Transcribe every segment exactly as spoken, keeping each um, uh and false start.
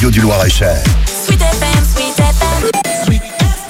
radio du Loir-et-Cher. Sweet F M, Sweet F M. Sweet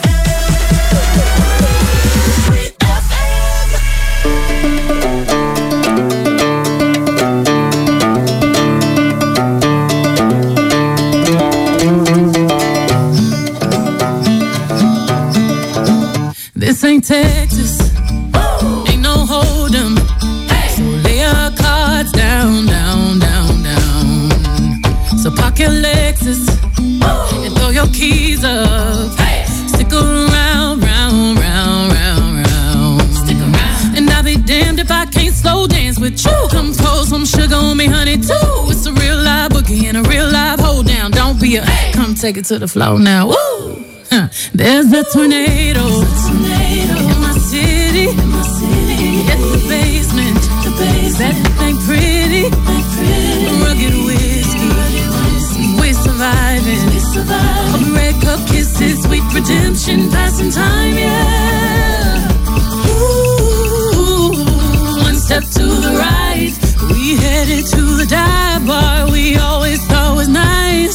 This ain't Texas, Woo! Ain't no hold'em. Hey. So lay your cards down, down, down, down. So park your Lexus Woo! And throw your keys up. Hey. Stick around, round, round, round, round. Stick around. And I'll be damned if I can't slow dance with you. Come pour some sugar on me, honey, too. It's a real live boogie and a real live hold down. Don't be a hey. Come take it to the floor now. Woo! Huh. There's a tornado, a tornado in my city. In my city. It's the basement. The basement. That ain't pretty. Ain't pretty. Rugged whiskey. Rugged whiskey. We're surviving. We're surviving. Red cup kisses, sweet redemption, passing time, yeah. Ooh, one step to the right. We headed to the dive bar we always thought was nice.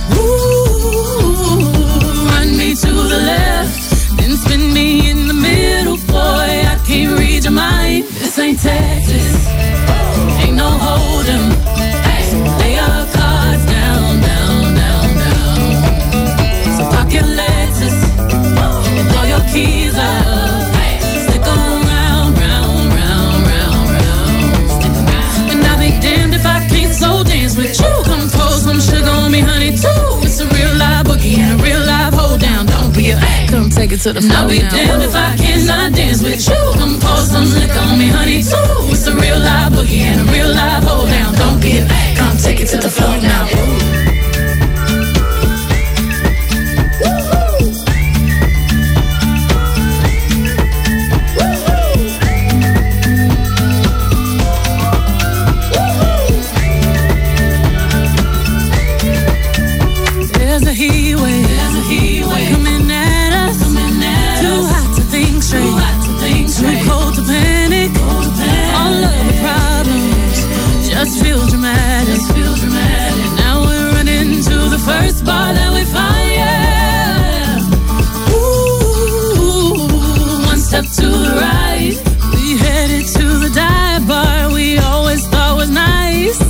Ooh. Me to the left, then spin me in the middle, boy, I can't read your mind. This ain't Texas, ain't no hold'em. Hey, lay your cards down, down, down, down. So park your Lexus and throw your keys up. Hey, stick around, round, round, round, round. Stick around. And I'll be damned if I can't slow dance with you. Come pour some sugar on me, honey, too. It's a real live boogie and a real live hold down. Don't be a hey. Come take it to the floor. I'll be now. Damned if I cannot dance with you. Come pour some liquor on me, honey, too. It's a real live boogie and a real live hold down. Don't be a hey. Come take it to the floor now. There's a heat wave. There's a heat wave coming at us. Coming at Too us. Hot to think straight. Too hot to think straight. Too cold to panic. Cold to panic. All of the problems just feel dramatic. Just feel dramatic. And now we're running to the first bar that we find. Yeah. Ooh, one step to the right. We headed to the dive bar we always thought was nice.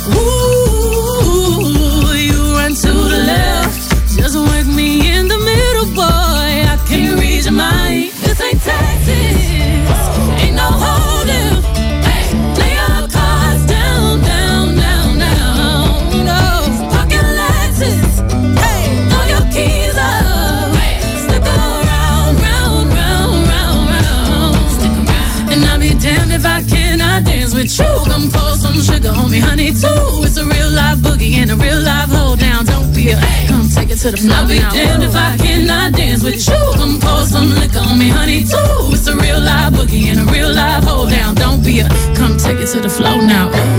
Ooh, you run to the left. Just work me in the middle, boy. I can't read your mind. This ain't Texas, ain't no hold'em. Hey, lay your cards down, down, down, down. No, park your Lexus. Hey, throw your keys up. Hey, stick around, round, round, round, round. Stick around. And I'll be damned if I cannot dance with you. Come pour some sugar on me, honey, too. It's a real live boogie and a real live hold down. Don't be a hey. Come take it to the floor. I'll be damned if I cannot dance with you. Come pour some liquor on me, honey, too. It's a real live boogie and a real live hold down. Don't be a come take it to the floor now. Ooh.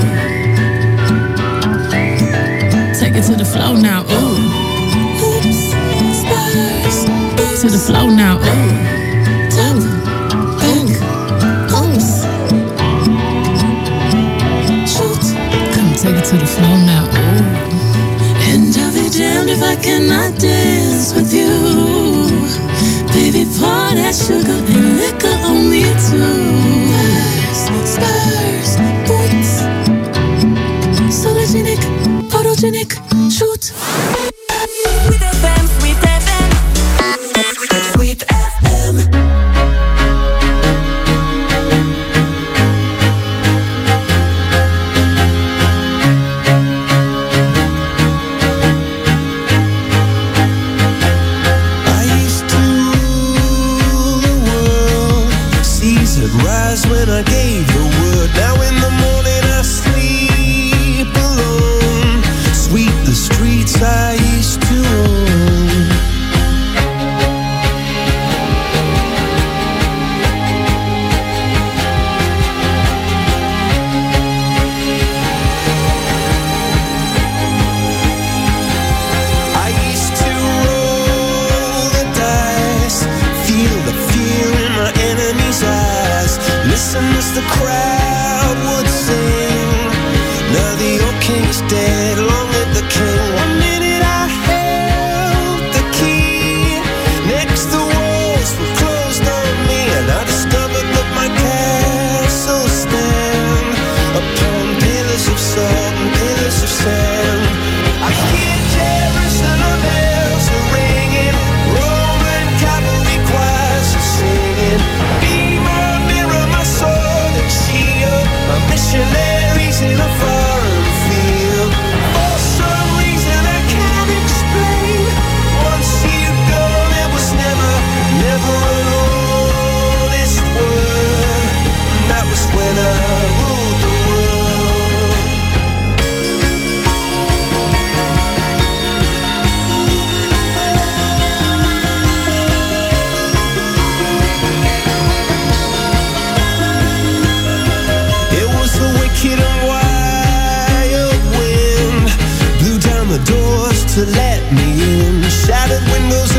Take it to the floor now. Ooh. Oops, spurs. To the floor now. Ooh. Tap, bang, oops. Shoot. Come take it to the floor now. Ooh. And I'll be damned if I cannot dance with you. Baby, pour that sugar and liquor on me too. Spurs, boots, sologenic, photogenic, shoot. Sweet F M, Sweet F M. Sweet F M. When I gave the word, now in the morning I sleep alone. Sweep the streets I used to own. I used to roll the dice, feel the fear in my enemy's eyes. Listen as the crowd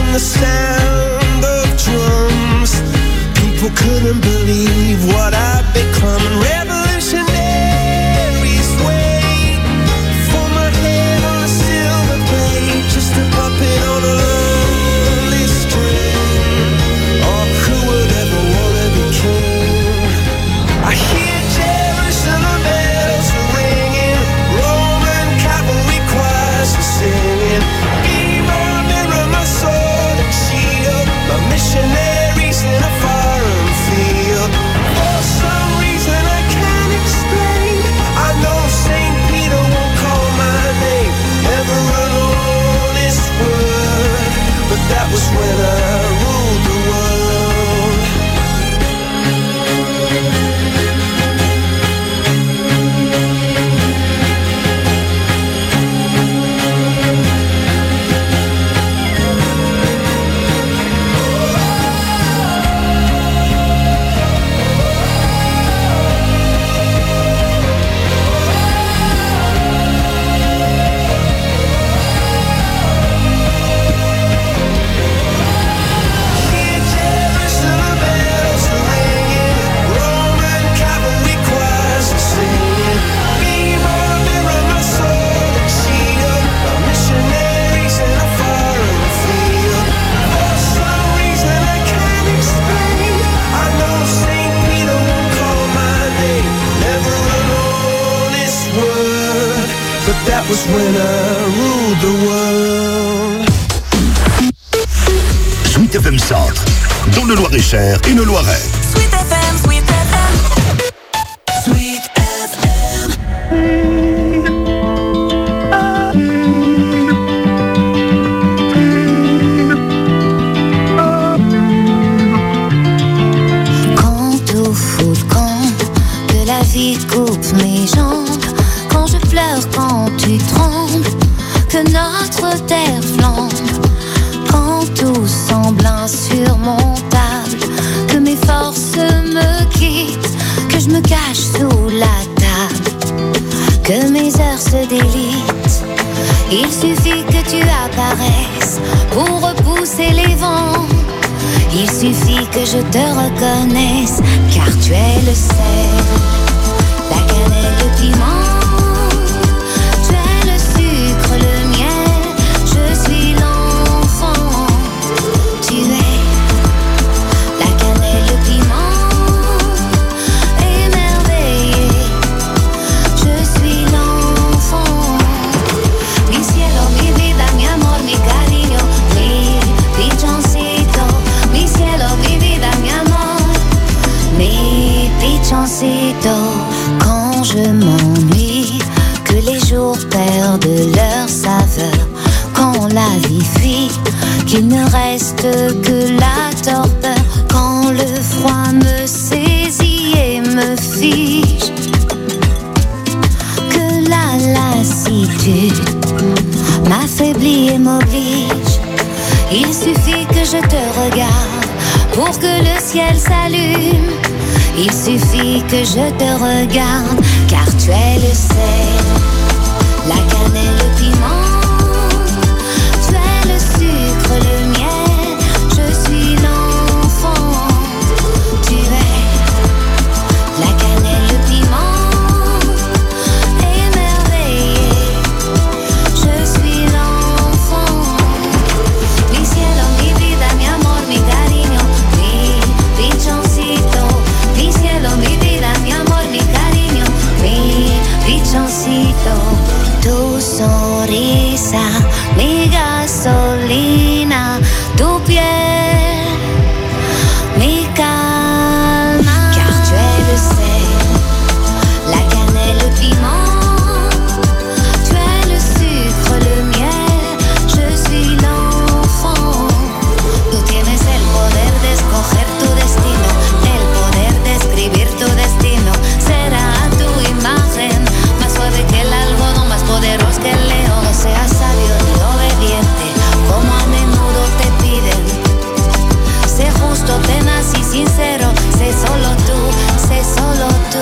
and the sound of drums. People couldn't believe what I'd become. And revolutionaries wait for my head on a silver plate, just a puppet on a lonely string. Oh, who would ever want to be king? I hear Jerusalem bells are ringing, Roman cavalry choirs are singing. Be my mirror, my sword and shield, my missionaries in a foreign field. For some reason I can't explain, I know Saint Peter won't call my name ever alone this word, but that was when I ruled the world. Hear Jerusalem bells are ringing, Roman cavalry choirs are singing. Be my mirror, my sword and shield, my missionaries in a foreign field. For some reason I can't explain, I know Saint Peter won't call my name never alone this word, but that was when I ruled the world. Sweet F M Centre, dans le Loir-et-Cher et le Loiret. Sweet F M, Sweet F M. Sweet F M. Quand tout fout le camp, que la vie coupe mes jambes, quand je pleure, quand tu trembles, que notre terre flambe, quand tout semble insurmontable, que mes forces me quittent, que je me cache sous la table, que mes heures se délitent. Il suffit que tu apparaisses pour repousser les vents. Il suffit que je te reconnaisse, car tu es le sel, la cannelle, le piment. Tu es le sucre, le miel, je suis l'enfant. Tu es la cannelle, le piment, émerveillé. Je suis l'enfant. Mi cielo, mi vida, mi amor, mi cariño, mi pichoncito. Mi cielo, mi vida, mi amor, mi pichoncito. Quand je m'ennuie, que les jours perdent leur saveur, quand la vie fuit, qu'il ne reste que la torpeur, quand le froid me saisit et me fige, que la lassitude m'affaiblit et m'oblige. Il suffit que je te regarde pour que le ciel s'allume. Il suffit que je te regarde, car tu es le sel, la cannelle, le piment. Tu es le sucre, le miel, je suis l'enfant. Tu es la cannelle, le piment, émerveillé. Je suis l'enfant. Mi cielo, mi vida, mi amor, mi cariño, mi pichoncito. Mi cielo, mi vida, mi amor, mi cariño, mi pichoncito. Tu sonrisa, mi gasolina, tu piel, mi calma. Car tu es le sel, la cannelle, le piment. Tu es le sucre, le miel, je suis l'enfant. Tú tienes el poder de escoger tu destino, el poder de escribir tu destino. Será a tu imagen, más suave que el algodón, más poderoso que el león. No seas sabio ni obediente, como a menudo te piden. Sé justo, tenaz y sincero, sé solo tú, sé solo tú.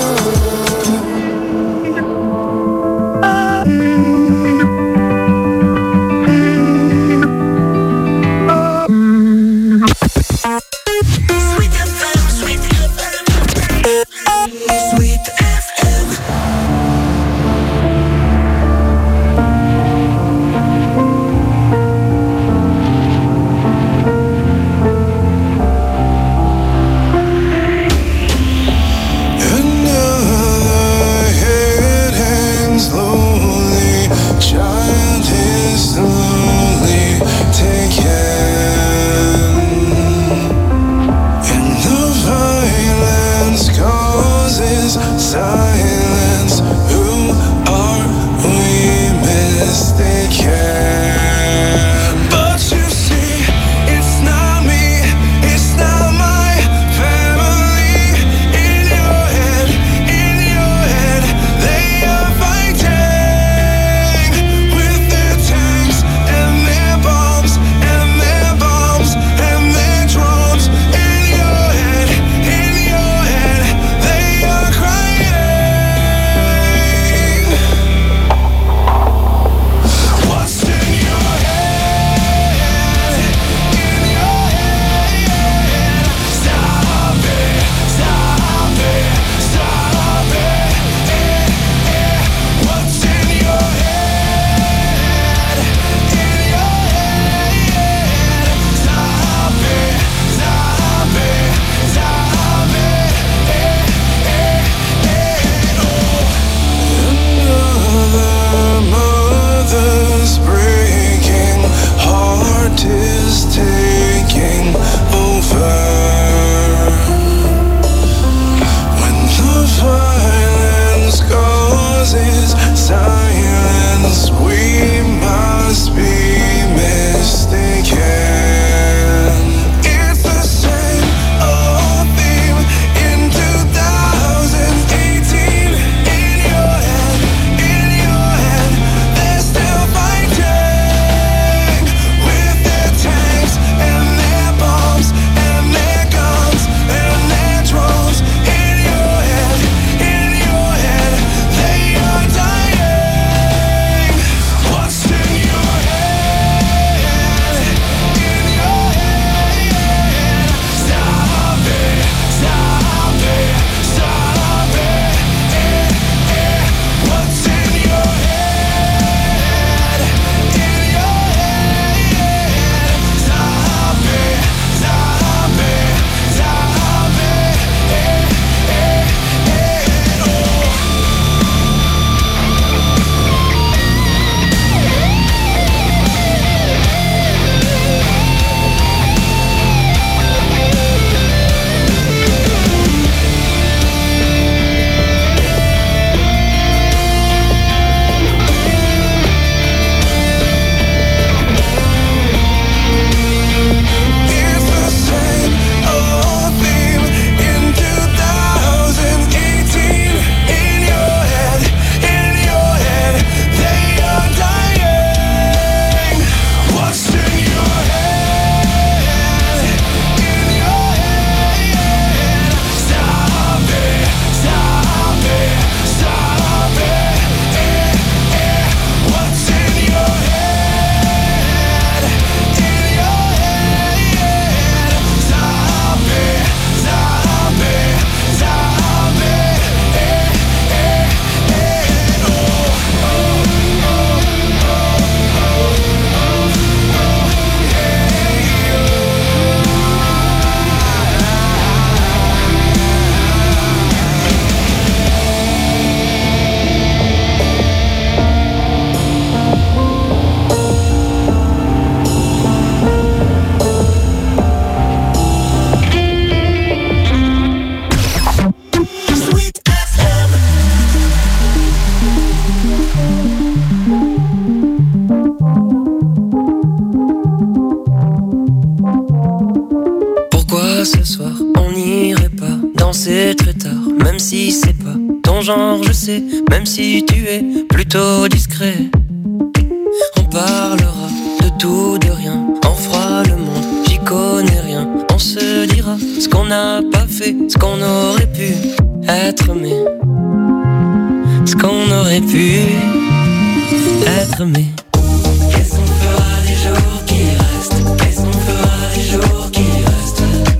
soir, on n'irait pas danser très tard, même si c'est pas ton genre, je sais, même si tu es plutôt discret. On parlera de tout, de rien, on fera le monde, j'y connais rien. On se dira ce qu'on n'a pas fait, ce qu'on aurait pu être, mais ce qu'on aurait pu être, mais qu'est-ce qu'on fera des jours qui restent? Qu'est-ce qu'on fera des jours qui restent?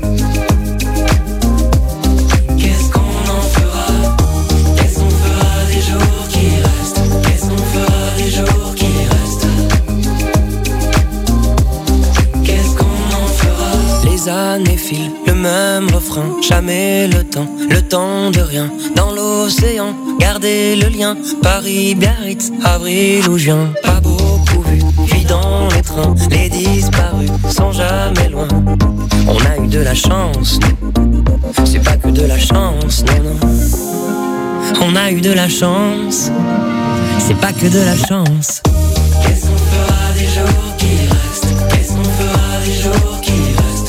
Qu'est-ce qu'on en fera? Qu'est-ce qu'on fera des jours qui restent? Qu'est-ce qu'on fera des jours qui restent? Qu'est-ce qu'on en fera? Les années filent, le même refrain, jamais le temps, le temps de rien. Dans l'océan, gardez le lien, Paris, Biarritz, avril ou juin. Pas beaucoup vu, puis dans les trains, les disparus sont jamais loin. On a eu de la chance, nous. C'est pas que de la chance, non, non. On a eu de la chance, c'est pas que de la chance. Qu'est-ce qu'on fera des jours qui restent? Qu'est-ce qu'on fera des jours qui restent?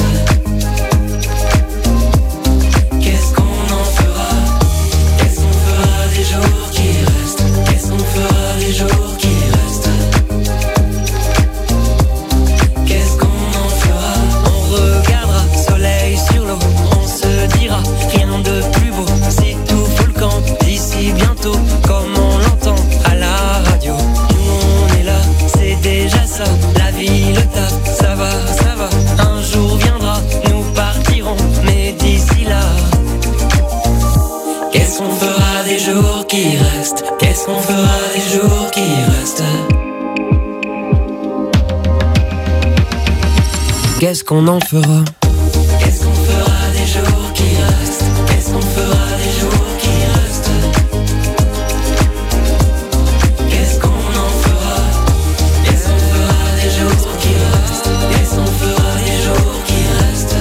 Qu'est-ce qu'on en fera? Qu'est-ce qu'on fera des jours qui restent? Qu'est-ce qu'on fera des jours qui restent? Qu'est-ce qu'on en fera? On regardera soleil sur l'eau, on se dira rien de plus beau. Si tout fout le camp d'ici bientôt, comme on l'entend à la radio. Nous on est là, c'est déjà ça. La vie, le taf, ça va, ça va. Un jour viendra, nous partirons, mais d'ici là, qu'est-ce qu'on fera des jours qui restent? Qu'est-ce qu'on fera des jours qui restent? Qu'est-ce qu'on en fera? Qu'est-ce qu'on fera des jours qui restent? Qu'est-ce qu'on fera des jours qui restent? Qu'est-ce qu'on en fera? Qu'est-ce qu'on fera des jours qui restent? Qu'est-ce qu'on fera des jours qui restent?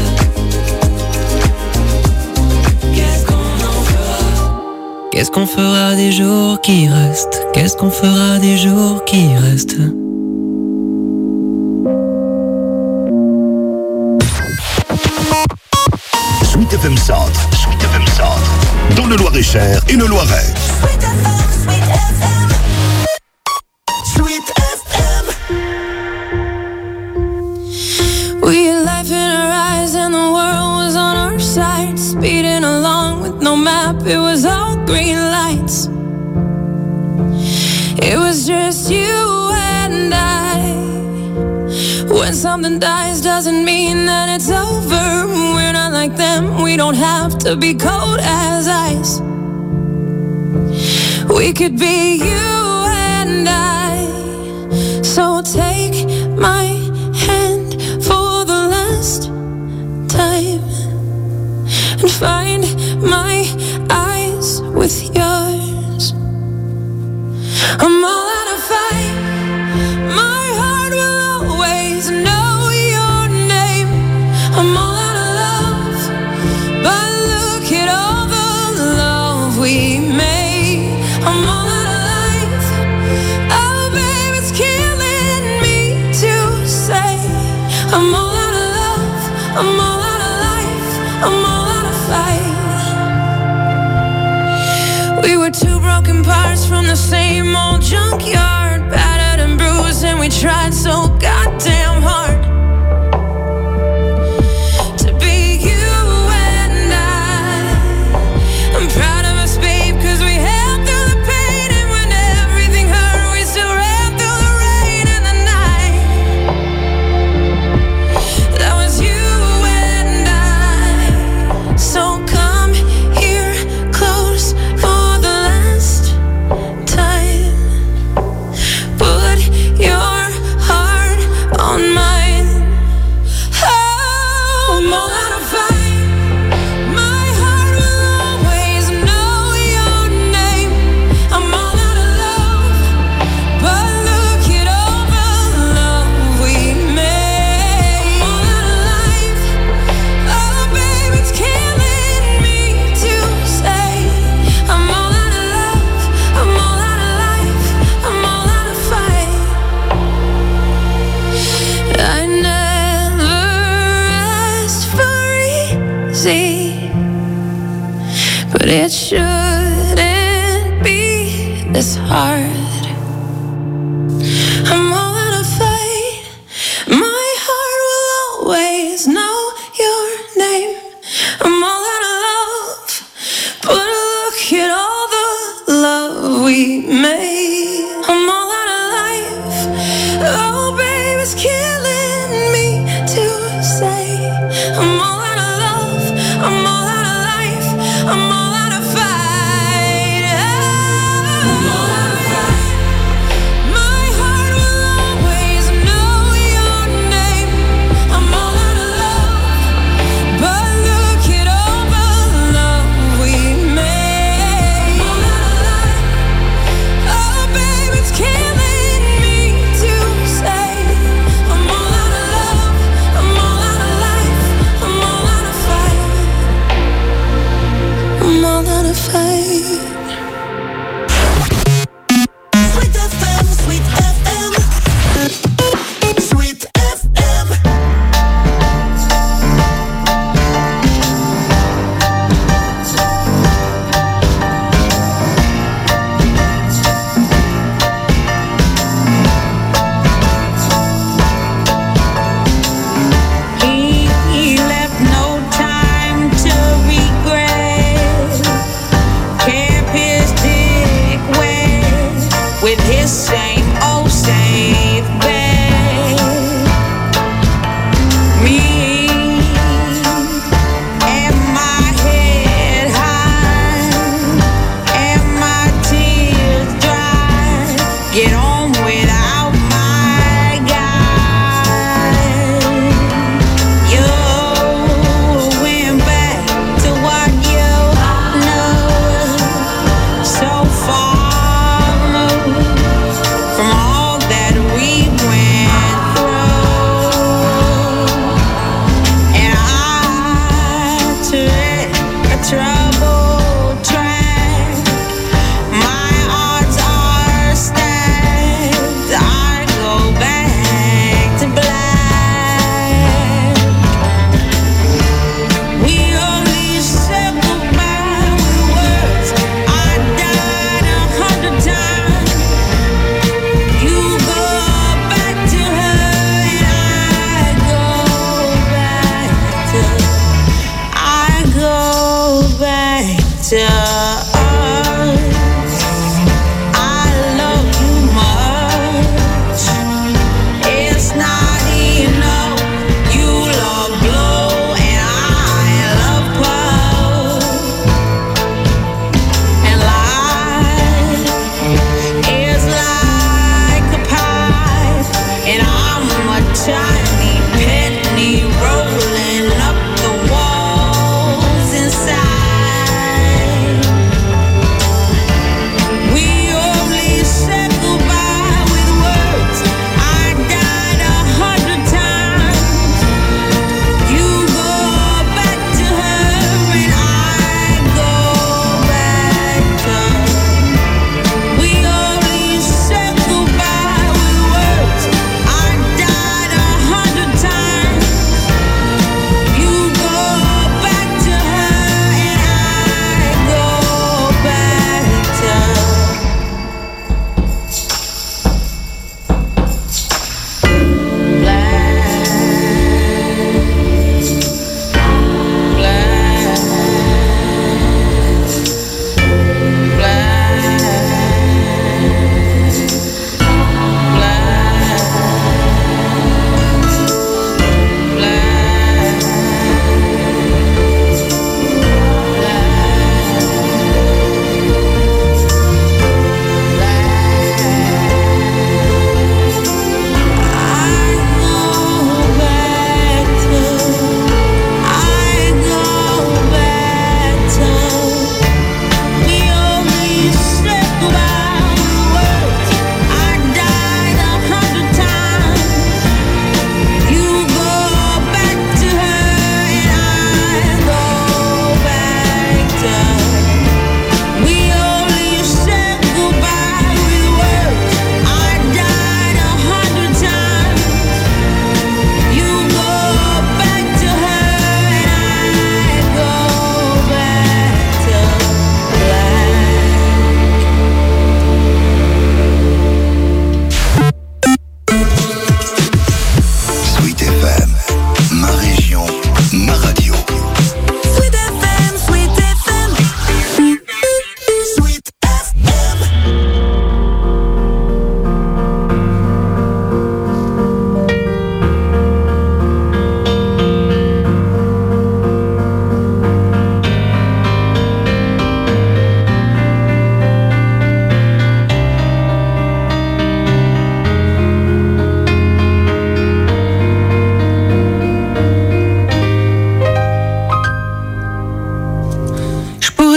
Qu'est-ce qu'on en fera? Qu'est-ce qu'on fera des jours qui restent? Qu'est-ce qu'on fera des jours qui restent? Sweet F M Centre, Sweet F M Centre, dans le Loir-et-Cher et le Loiret. Sweet F M, Sweet F M. Sweet F M. We had life in our eyes and the world was on our side. Speeding along with no map, it was all green lights. It was just you and I. When something dies doesn't mean that it's over. We're not like them, we don't have to be cold as ice. We could be you and I. So take my hand for the last time and find my eyes with yours. I'm all out of fight. My heart will always know your name. I'm all out of love, but look at all the love we made. I'm all out of life. Oh, babe, it's killing me to say. I'm all out of love. I'm all out of life. I'm all out of fight. We were two broken parts from the same old junkyard, battered and bruised, and we tried so goddamn hard to be you and I. I'm proud of us, babe, 'cause we held through the pain, and when everything hurt, we still ran through the rain and the night. That was you and I. So come here close for the last time. Put your heart on mine. be, but it shouldn't be this hard. I'm all out of fight. My heart will always know your name. I'm all out of love, but look at all the love we made. I'm all out of life. Oh, babe, it's killing me to say. I'm all out of love. I'm all out of life. I'm all out of fight. I'm all out of fight. My heart will always know your name. I'm all out of love, but look at all the love we made. I'm all out of life. Oh, babe, it's killing me to say. I'm all out of love. I'm all out of life. I'm all out of fight. I'm all out of fight. Sweet F M, Sweet F M, Sweet F M. He, he left no time to regret. Kept his dick wet with his same old safe bet. Me and my head high and my tears dry. Get on without my guy. You went back to what you know, so far removed from all that we went through. And I took a troubled track. My odds are stacked. I go back to black. We only said goodbye with words. I died a hundred times. You go back to her and I go back to I go back to us. I love you much. It's not enough. You love blow and I love puff. And life is like a pipe, and I'm a tiny penny rolling up the walls inside.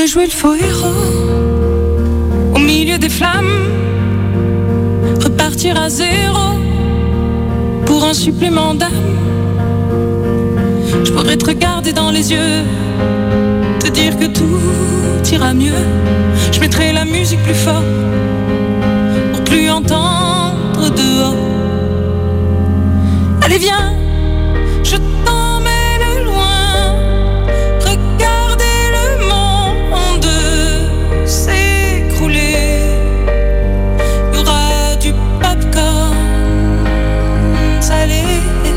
jouer le faux héros au milieu des flammes, repartir à zéro pour un supplément d'âme. Je pourrais te regarder dans les yeux, te dire que tout ira mieux. Je mettrai la musique plus fort pour plus entendre dehors. Allez viens, je t'emmène loin, regarder le monde s'écrouler. Il y aura du popcorn salé,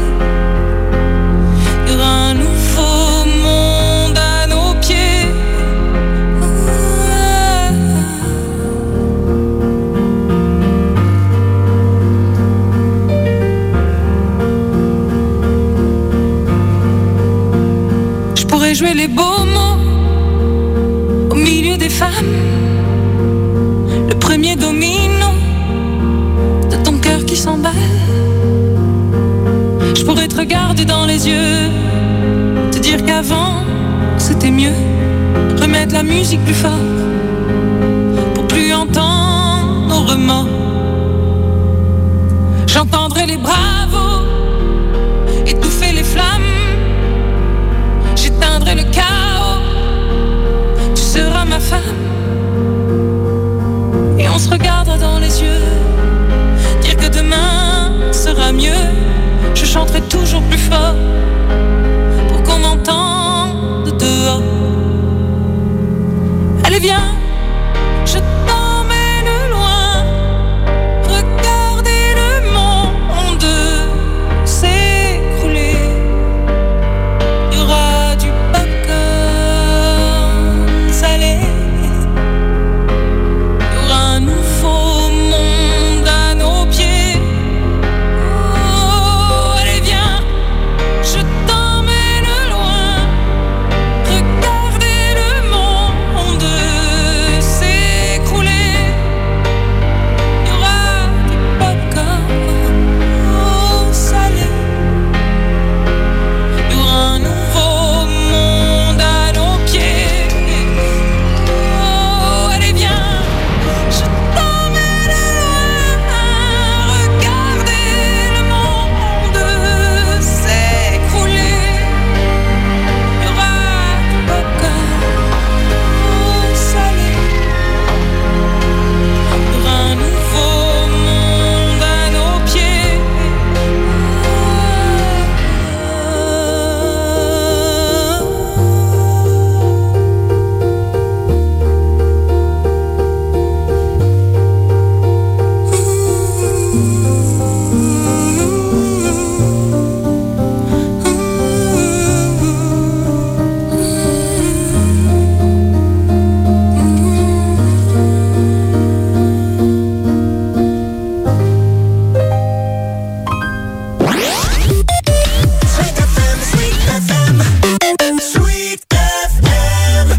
il y aura un nouveau monde à nos pieds. Je pourrais jouer les beaux mots au milieu des femmes, le premier domino de ton cœur qui s'emballe. Je pourrais te regarder dans les yeux, te dire qu'avant c'était mieux, remettre la musique plus fort pour plus entendre nos remords. J'entendrai les bravos étouffer les flammes, j'éteindrai le chaos, tu seras ma femme. Et on se regardera dans les yeux, dire que demain sera mieux. Je chanterai toujours plus fort pour qu'on m'entende dehors. Allez viens, je t'emmène loin, regarder le monde s'écrouler. Il y aura du popcorn salé, il y aura un nouveau monde à nos pieds. Oh, allez viens, je t'emmène loin, regarder le monde s'écrouler. Il y aura du popcorn salé, il y aura un nouveau monde à nos pieds. Oh, allez viens, je t'emmène loin, regarder le monde s'écrouler. Il y aura du popcorn salé, il y aura un nouveau monde à nos pieds. Sweet F M, Sweet F M, Sweet F M.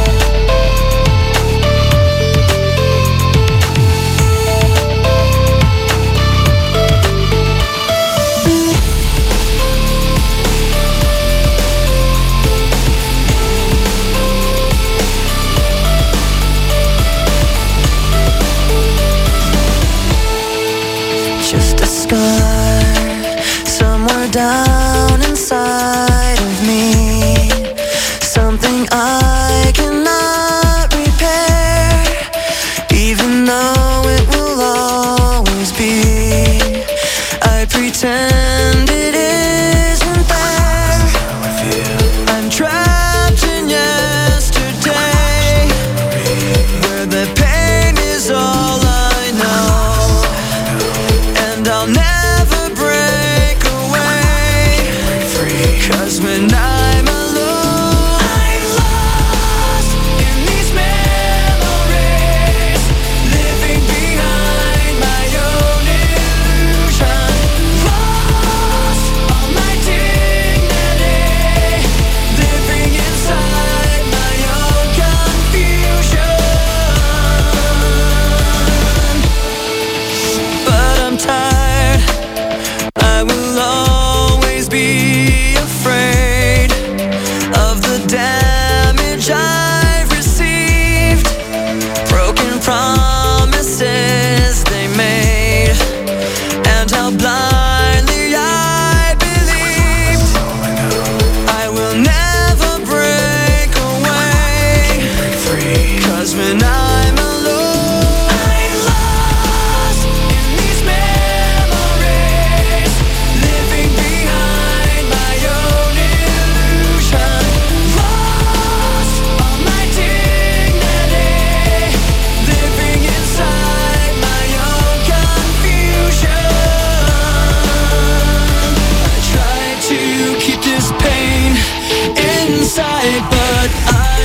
Just a scar somewhere down inside of me, something I cannot repair, even though it will always be. I pretend it isn't there. I'm trapped in yesterday, where the pain is all I know, and I'll never break away. 'Cause when I'm alone, I'm lost.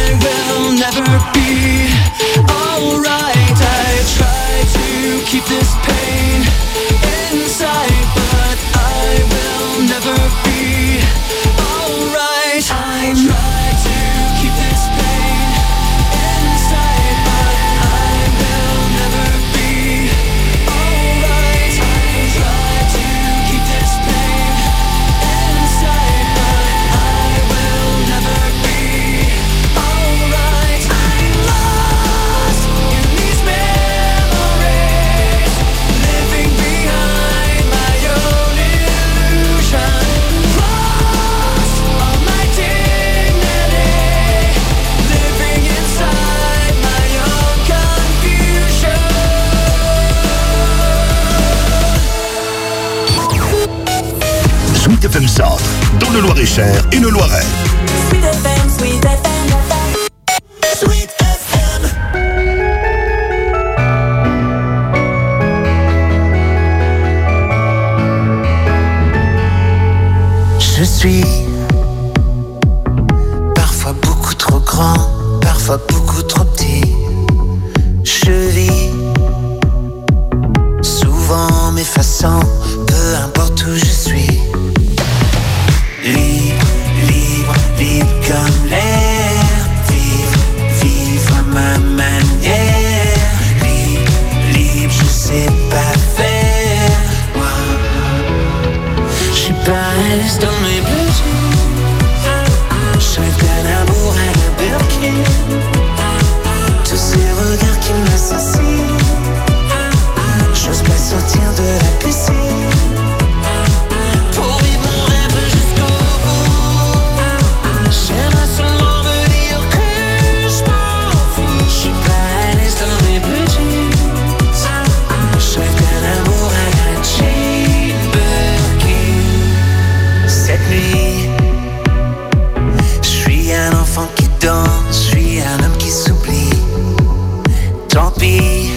will never be alright. I try to keep this pain inside, but I will never be alright. I try to keep this pain inside, but I will never be alright. I try to keep this pain inside, but I will never be alright. I'm lost in these memories, living behind my own illusion. Lost all my dignity, living inside my own confusion. Sweet F M Centre, dans le Loir-et-Cher et le Loiret. Sweet F M, Sweet F M. Sweet F M. Je suis parfois beaucoup trop grand, parfois beaucoup trop petit. Je vis souvent m'effaçant, peu importe où je suis. Libre, libre, libre comme l'air. Vivre, vivre à ma manière. Libre, libre, je sais pas faire. Moi, je suis pas à l'aise dans mes besoins. Je rêve d'un amour à la Birkin. Tous ces regards qui m'assassinent. J'ose pas sortir de la piscine. Pour vivre mon rêve jusqu'au bout. J'aimerais seulement me dire que je m'en fous. Je suis pas à l'aise dans mes petits. Je rêve d'un amour à la Jane Birkin. Cette nuit, je suis un enfant qui danse, je suis un homme qui s'oublie. Tant pis,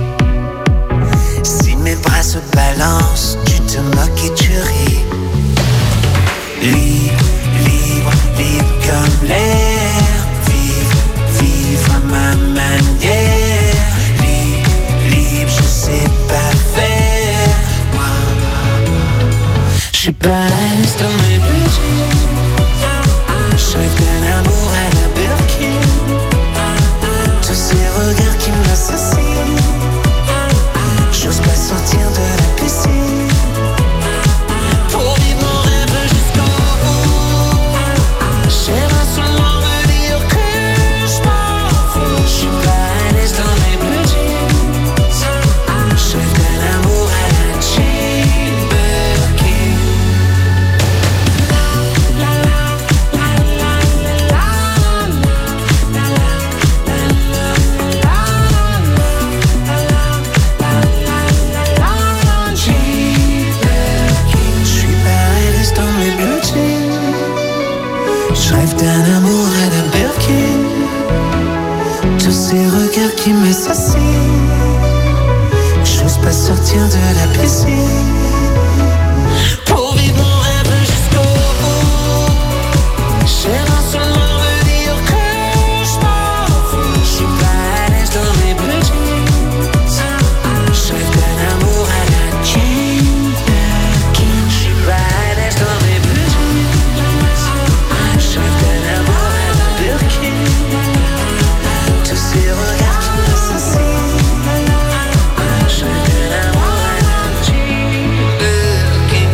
si mes bras se balancent, tu te moques et tu ris. Libre, libre, libre comme l'air. Vivre, vivre à ma manière. Libre, libre, je sais pas faire. Moi, je suis pas à l'aise dans mes besoins. Je rêve d'un amour à la Birkin. Tous ces regards qui m'assassinent. J'ose pas sortir de la piscine. Pour vivre mon rêve jusqu'au bout. J'aimerais seulement me dire que je m'en fous. Je suis pas à l'aise dans mes petits. Je rêve d'un amour à la Jane Birkin. Je suis pas à l'aise dans mes petits. Je rêve d'un amour à la Birkin. Tous ces regards qui m'assassinent. J'ose pas sortir de la piscine. Pour vivre mon rêve jusqu'au bout. J'aimerais seulement me dire que je m'en fous. Je suis pas à l'aise dans mes petits. Je rêve d'un amour à la Jane Birkin. Je suis pas à l'aise dans mes petits. Je rêve d'un amour à la Birkin. Tous ces regards qui m'assassinent. Je rêve d'un amour à la Jane Birkin.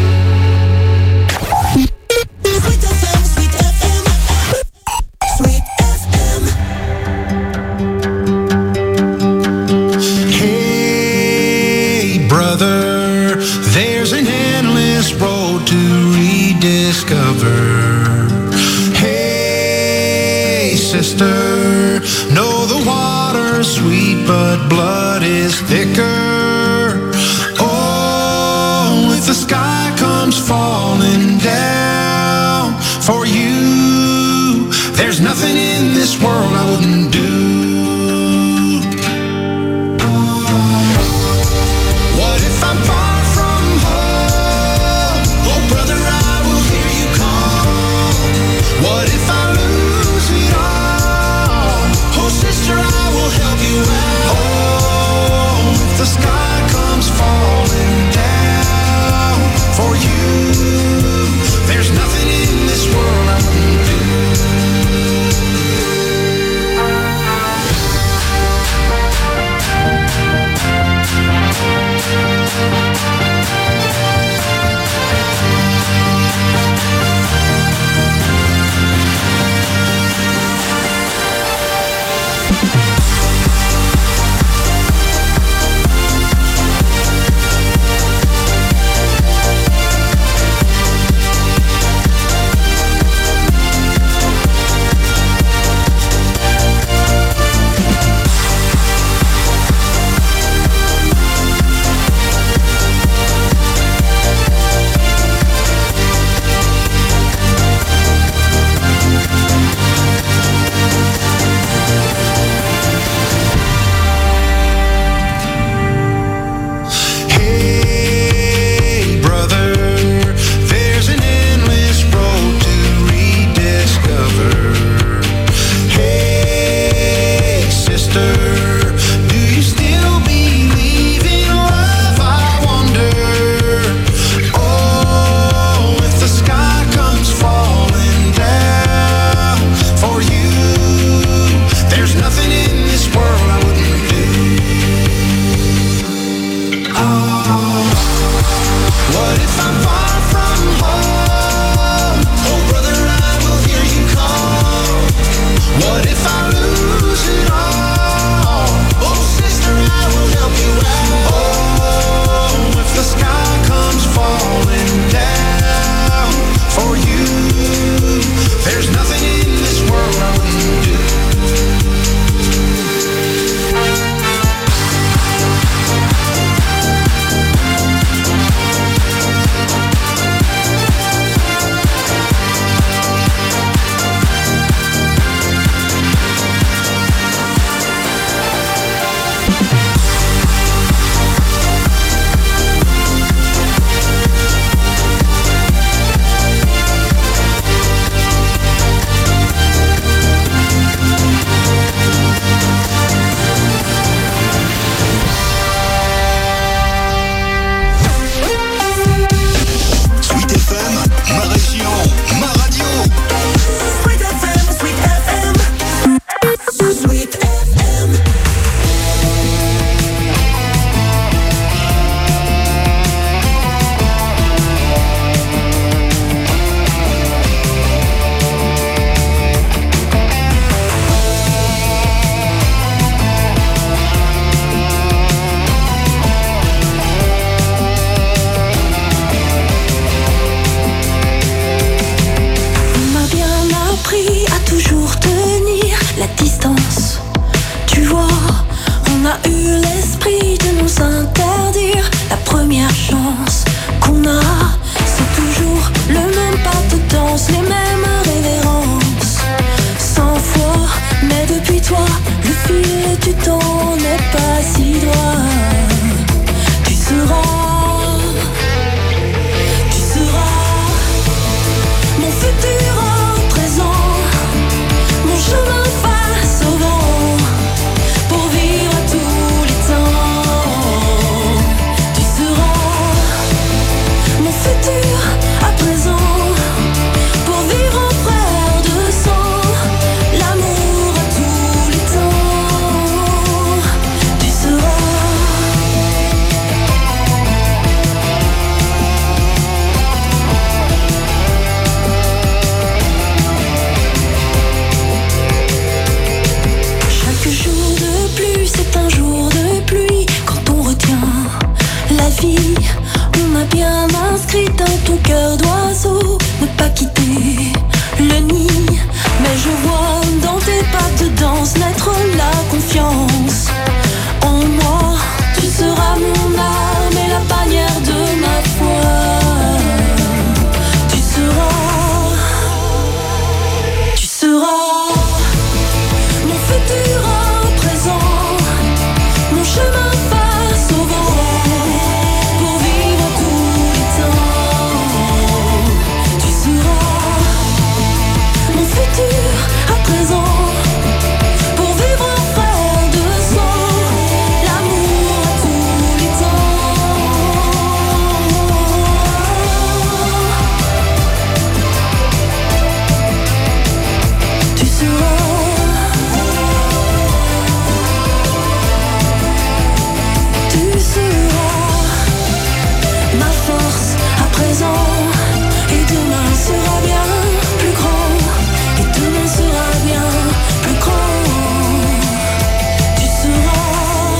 Sweet F M, Sweet F M. Sweet F M. Hey, brother, there's an endless road to rediscover. Hey, sister, know the water's sweet, but blood is thicker. Oh, if the sky comes falling down for you, there's nothing in this world I wouldn't do. What if I'm far from home? Oh, brother, I will hear you call. What if I lose it all? tu t'en es pas si droit. Tu seras, tu seras mon futur en présent, mon chemin face au vent, pour vivre tous les temps. Tu seras mon futur à présent, pour vivre en frère de sang, l'amour à tous les temps. Tu seras chaque jour de pluie, c'est un jour de pluie. Quand on retient la vie, on m'a bien inscrit dans ton cœur d'oiseau. Ne pas quitter le nid, mais je vois dans tes pas de danse naître la confiance en moi. Tu seras mon âme et la bannière de ma foi. Tu seras, tu seras mon futur en présent, mon chemin face au vent, pour vivre tous les temps. Tu seras mon futur à présent, pour vivre en frère de sang, l'amour à tous les temps. Tu seras, tu seras ma force à présent, et demain sera bien plus grand, et demain sera bien plus grand. Tu seras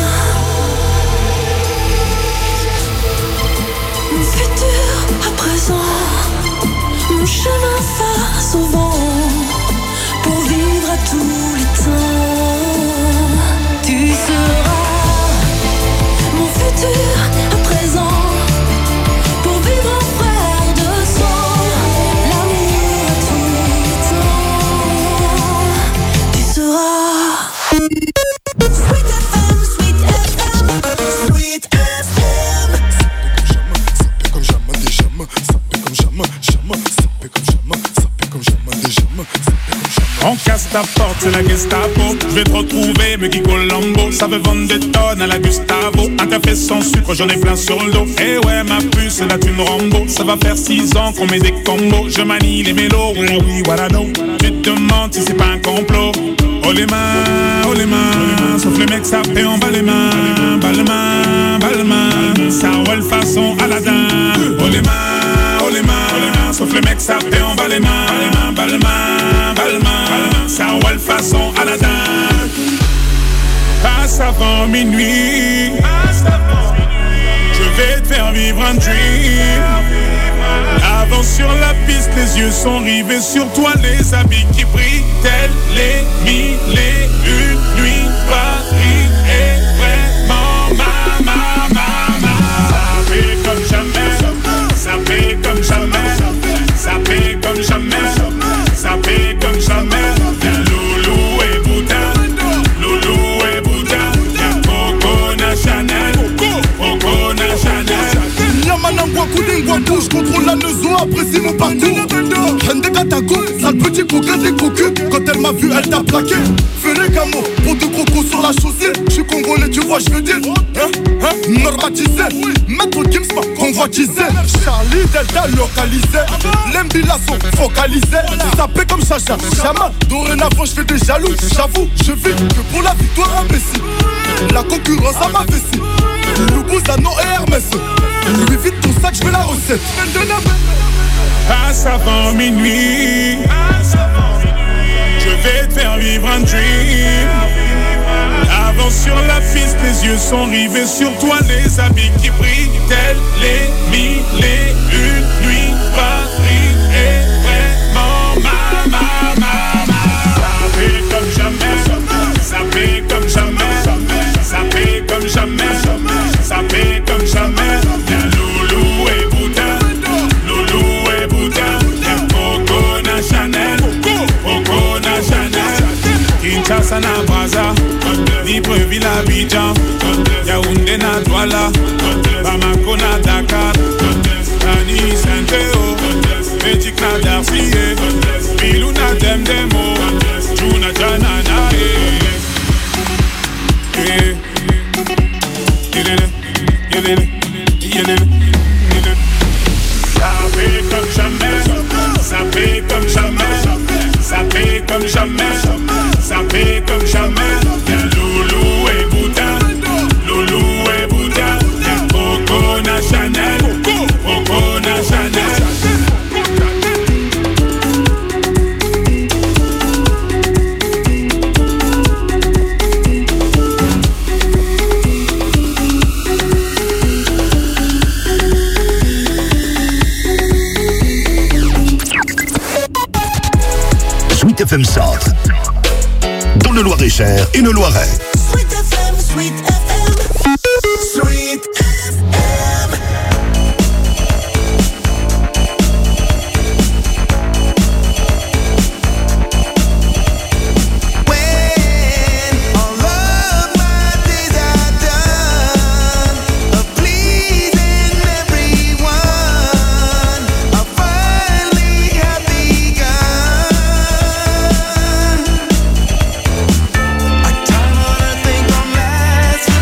mon futur à présent, mon chemin face au vent, pour vivre à tous les temps. Tu seras mon futur à présent, pour vivre en frère de sang, l'amour à tous les temps. Tu seras Sweet F M, Sweet F M, Sweet F M. Comme jamais, des jamais, ça fait comme jamais, jamais, ça fait comme jamais, ça fait comme jamais, des jamais, ça fait comme jamais. On casse ta porte, c'est la Gestapo. Je vais te retrouver, me Guy Colombo. Ça veut vendre des tonnes à la Gustavo. Un café sans sucre, j'en ai plein sur le dos. Eh ouais, ma puce, c'est la thune Rambo. Ça va faire six ans qu'on met des combos. Je manie les mélos, oui, oui, voilà, no. Tu te demandes si c'est pas un complot. Oh les mains, oh les mains. Sauf les mecs, ça fait en bas les mains. Bas les mains, bas les mains. Ça roule façon Aladdin. Oh les mains, oh les mains. Sauf les mecs, ça fait en bas les mains. Bas les mains, bas les mains. Ça roule façon Aladdin. Passe avant minuit, je vais te faire vivre un dream. Avance sur la piste, les yeux sont rivés sur toi, les habits qui brillent, tels les mille et une nuits. Paris est vraiment ma, ma, ma, ma. Ça fait comme jamais, ça fait comme jamais, ça fait comme jamais, ça fait comme jamais. Y'a Loulou et Bouddha, Loulou et Bouddha, y'a Coco na Chanel, Coco na Chanel. Yamanangwa Koudingwa bouge, contrôle la neuzo, apprécie mon parcours. Hende Katako, sale petit coquin des cocus. Quand elle m'a vu, elle t'a plaqué. Fais les camos, pour deux crocos sur la chaussée. J'suis congolais, tu vois, j'veux dire. Hein, hein, normatisé. Maître Gims m'a convoitisé. Charlie Delta localisé. L'Embila sont focalisés. Sapé comme Chacha, Chama. Dorénavant, j'fais des jaloux. J'avoue, je vis que pour la victoire imbécile. La concurrence à ma vessie. Loubouzanon et Hermès. Lui vite ton sac, j'veux la recette. Passe avant minuit, je vais te faire vivre un dream. Avance sur la piste, les yeux sont rivés sur toi, les habits qui brillent, tels les mille et une nuits. Paris est vraiment ma, ma, ma, ma. Ça fait comme jamais, ça fait comme jamais, ça fait comme jamais, ça fait comme jamais. Y'a Loulou et Bouddha, Loulou et Bouddha, y'a Coco na Chanel, Coco na Chanel. Kinshasa na Brazza, Libreville Abidjan, Yaoundé na Douala, Bamako na Dakar, Tani Saint-Théo, Magic na Darcy, Bilou na Demdemo, Juna Jana na eh. Ça fait comme jamais, ça fait comme jamais, ça fait comme jamais, ça fait comme jamais. Loulou et Bouddha, Loulou et Bouddha, Coco na Chanel, Coco na Chanel. Sweet F M Centre, dans le Loir-et-Cher et le Loiret. Sweet F M, Sweet F M, Sweet F M. When all of my days are done of pleasing everyone, I finally have begun. Our time on earth ain't gonna last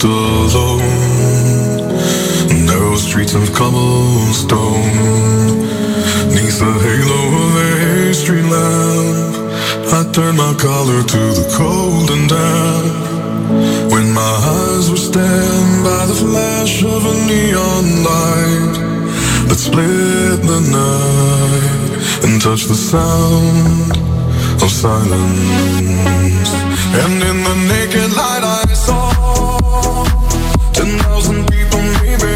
felt alone. Narrow streets of cobblestone, neath the halo of a street lamp, I turned my collar to the cold and damp. When my eyes were stabbed by the flash of a neon light that split the night and touched the sound of silence. And in the naked light I saw ten thousand people maybe,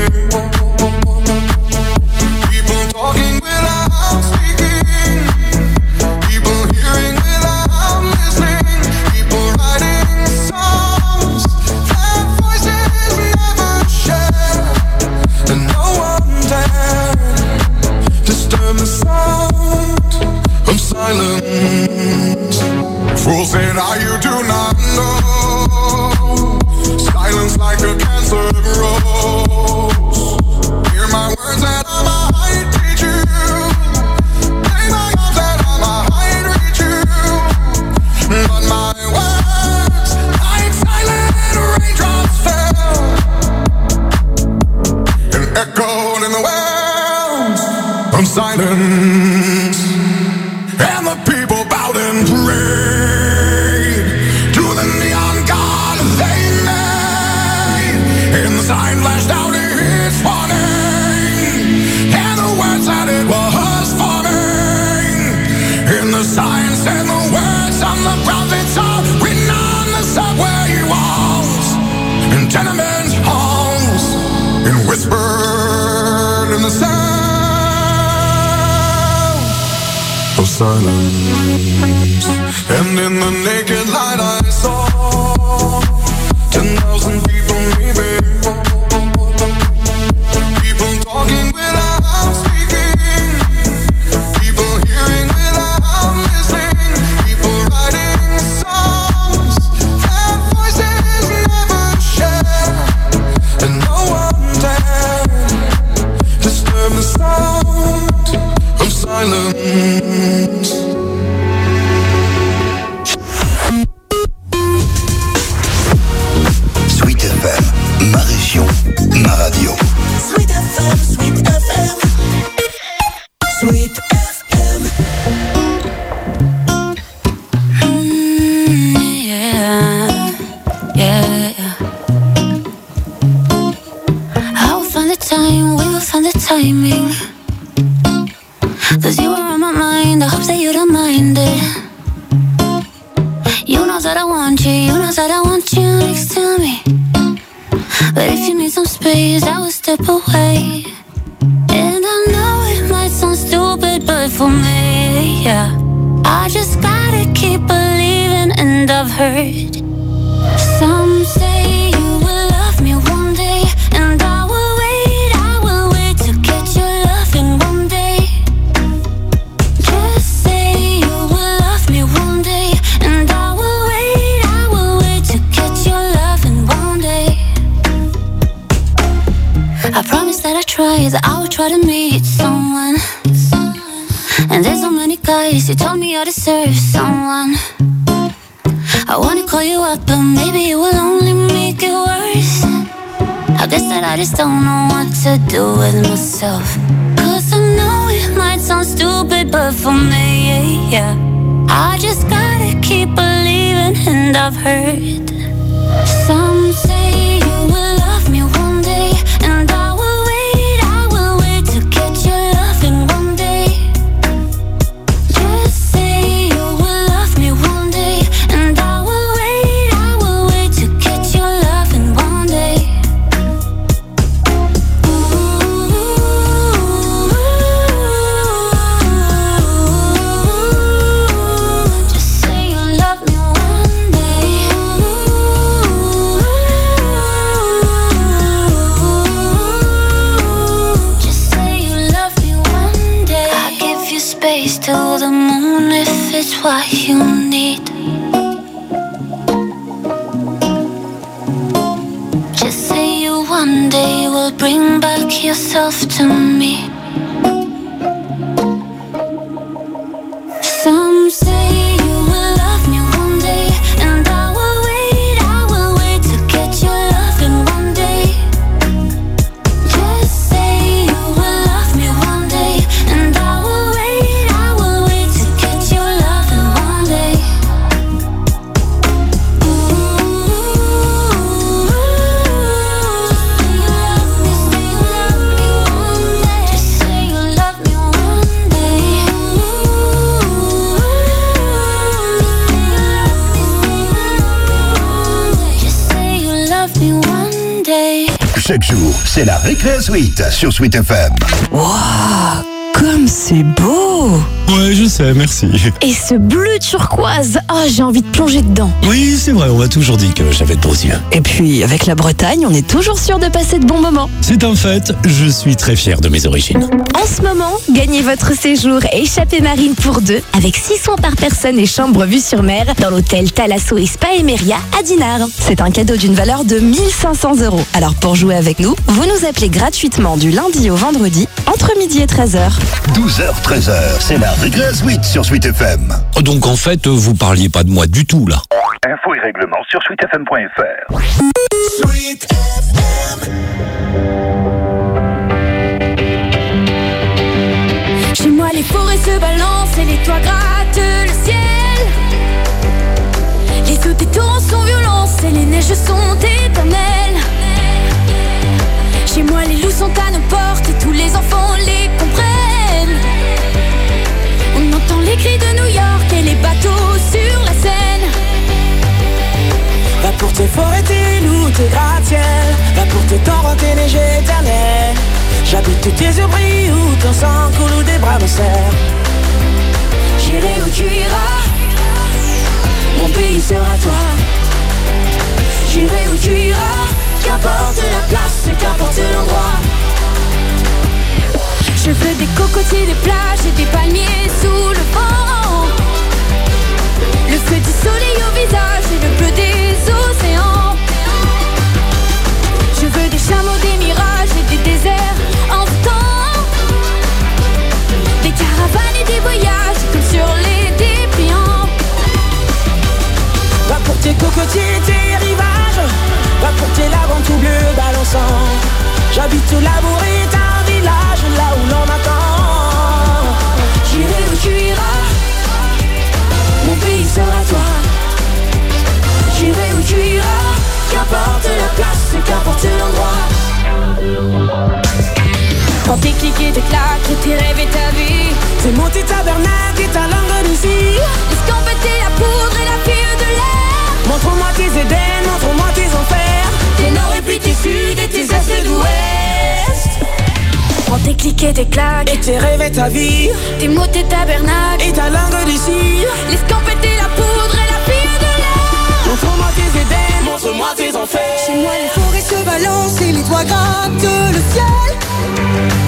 people talking without speaking, people hearing without listening, people writing songs that voices never share, and no one dared disturb the sound of silence. Fools say now you do not know, silence like a cancer grows. Hear my words that I might teach you, play my arms that I might reach you, but my words like silent raindrops fell and echoed in the wells of silence. And the people bowed and prayed to the neon god they made, and the sign flashed out its warning, and the words that it was forming, and the sign said the words on the prophets are written on the subway walls and tenement halls, and whispered in the sound of silence. And in the naked light I saw ten thousand people maybe, people talking without speaking, people hearing without listening, people writing songs that voices never share, and no one dared disturb the sound of silence. Sweet F M, ma région, ma radio. Sweet F M, Sweet F M, Sweet F M. Mm, yeah, yeah. I will find the time, we will find the timing. Cause you were on my mind, I hope that you don't mind it. You know that I want you, you know that I want you next to me. But if you need some space, I will step away. And I know it might sound stupid, but for me, yeah, I just gotta keep believing. And I've heard some say you will love me one day, and I will wait, I will wait to get your loving one day. Just say you will love me one day, and I will wait, I will wait to get your loving one day. I promise that I try, that I will try to meet someone. And there's so many guys who told me I deserve someone. I wanna call you up, but maybe it will only make it worse. I guess that I just don't know what to do with myself. Cause I know it might sound stupid, but for me, yeah, I just gotta keep believing. And I've heard some say you will love me one day, and I will wait, I will wait to get your loving one day. Just say you will love me one day, and I will wait, I will wait to get your loving one day. Ooh, just say you love me one day. Just say you love me one day. I give you space till the moon if it's what you need. Just say you one day will bring back yourself to me. Some say you will love me one day, and I will wait, I will wait to get your loving Chaque jour, c'est la Récré Suite sur Sweet F M. Waouh, comme c'est beau! Ouais, je sais, merci. Et ce bleu turquoise, ah, oh, j'ai envie de plonger dedans. Oui, c'est vrai, on m'a toujours dit que j'avais de beaux yeux. Et puis, avec la Bretagne, on est toujours sûr de passer de bons moments. C'est un fait, je suis très fier de mes origines. En ce moment, gagnez votre séjour échappée marine pour deux, avec six soins par personne et chambre vue sur mer, dans l'hôtel Thalasso et Spa Emeria à Dinard. C'est un cadeau d'une valeur de mille cinq cents euros. Alors pour jouer avec nous, vous nous appelez gratuitement du lundi au vendredi, entre midi et treize heures. douze heures, treize heures, c'est la Récré Suite sur Sweet F M. Donc en fait, vous parliez pas de moi du tout, là. Infos et règlements sur sweet f m point f r. Sweet F M. Chez moi les forêts se balancent et les toits grattent le ciel. Les eaux des torrents sont violentes et les neiges sont éternelles. Chez moi les loups sont à nos portes et tous les enfants les comprennent. On entend les cris de New York et les bateaux sur la Seine. Va pour tes forêts, tes loups, tes gratte-ciel. Va pour tes torrents, tes neiges éternelles. J'habite tous tes abris où ton sang coule ou des bras me serrent. J'irai où tu iras, mon pays sera toi. J'irai où tu iras, qu'importe la place, qu'importe l'endroit. Je veux des cocotiers, des plages et des palmiers sous le vent. Le feu du soleil au visage et le bleu des océans. Je veux des chameaux, des mirages et des déserts en temps. Des caravanes et des voyages comme sur les dépliants. Va pour tes cocotiers, tes rivages. Va pour tes laves tout bleu balançant. J'habite au labour et un village là où l'on attend. J'irai où tu iras, mon pays sera toi. J'irai où tu iras, qu'importe la place, qu'importe l'endroit. Quand tes clics et tes claques et tes rêves et ta vie, c'est monter tabernacle et ta langue d'ici. Escampette la poudre et la fille de l'air. Montre-moi tes Éden, montre-moi tes enfers. Tes nord et puis tes sud et tes est et d'ouest. Quand tes clics et tes claques et tes rêves et ta vie, tes mots, tes tabernacles et ta langue d'ici. L'escampette la poudre et la fille de l'air. Montre-moi tes Éden, montre-moi tes enfers. Chez moi les forêts se balancent et les toits grattent le ciel.